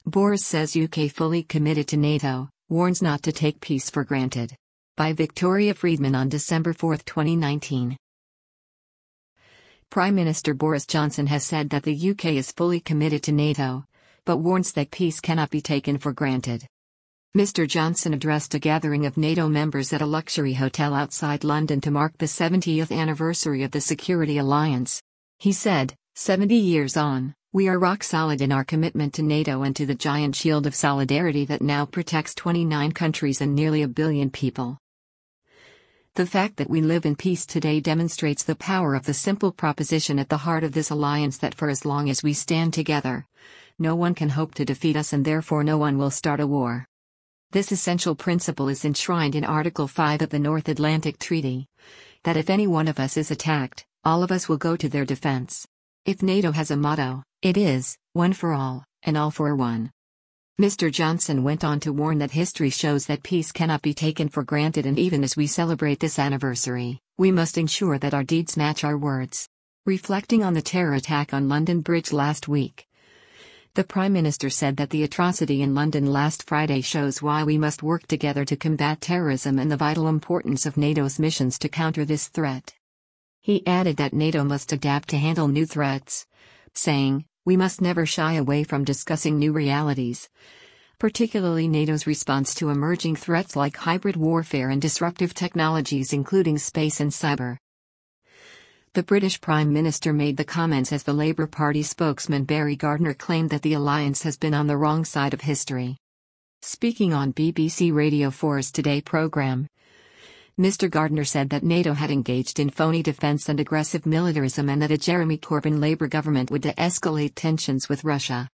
Boris says UK fully committed to NATO, warns not to take peace for granted. By Victoria Friedman on December 4, 2019. Prime Minister Boris Johnson has said that the UK is fully committed to NATO, but warns that peace cannot be taken for granted. Mr. Johnson addressed a gathering of NATO members at a luxury hotel outside London to mark the 70th anniversary of the Security Alliance. He said, 70 years on, we are rock solid in our commitment to NATO and to the giant shield of solidarity that now protects 29 countries and nearly 1 billion people. The fact that we live in peace today demonstrates the power of the simple proposition at the heart of this alliance that for as long as we stand together, no one can hope to defeat us and therefore no one will start a war. This essential principle is enshrined in Article 5 of the North Atlantic Treaty, that if any one of us is attacked, all of us will go to their defense. If NATO has a motto, it is, one for all, and all for one. Mr. Johnson went on to warn that history shows that peace cannot be taken for granted, and even as we celebrate this anniversary, we must ensure that our deeds match our words. Reflecting on the terror attack on London Bridge last week, the Prime Minister said that the atrocity in London last Friday shows why we must work together to combat terrorism and the vital importance of NATO's missions to counter this threat. He added that NATO must adapt to handle new threats, saying, "We must never shy away from discussing new realities, particularly NATO's response to emerging threats like hybrid warfare and disruptive technologies including space and cyber." The British Prime Minister made the comments as the Labour Party spokesman Barry Gardiner claimed that the alliance has been on the wrong side of history. Speaking on BBC Radio 4's Today programme, Mr. Gardiner said that NATO had engaged in phony defence and aggressive militarism and that a Jeremy Corbyn Labour government would de-escalate tensions with Russia.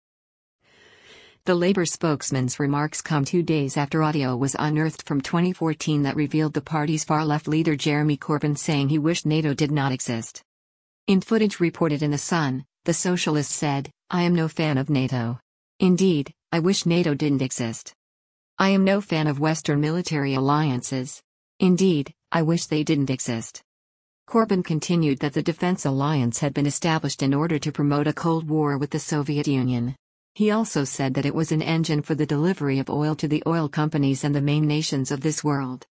The Labour spokesman's remarks come 2 days after audio was unearthed from 2014 that revealed the party's far-left leader Jeremy Corbyn saying he wished NATO did not exist. In footage reported in The Sun, the socialist said, "I am no fan of NATO. Indeed, I wish NATO didn't exist. I am no fan of Western military alliances. Indeed, I wish they didn't exist." Corbyn continued that the Defence Alliance had been established in order to promote a Cold War with the Soviet Union. He also said that it was an engine for the delivery of oil to the oil companies and the main nations of this world.